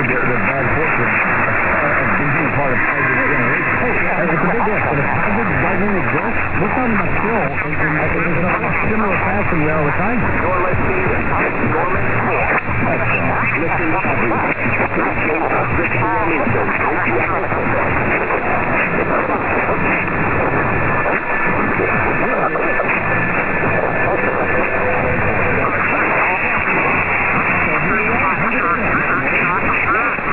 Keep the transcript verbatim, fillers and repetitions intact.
avoid the, the bad fortune of being part of Tiger's generation. It's a big if. But if Tiger doesn't exist, we're talking about skill in, in, in a similar fashion we are with Tiger. You're listening to Alex Gorman four. That's uh, listen to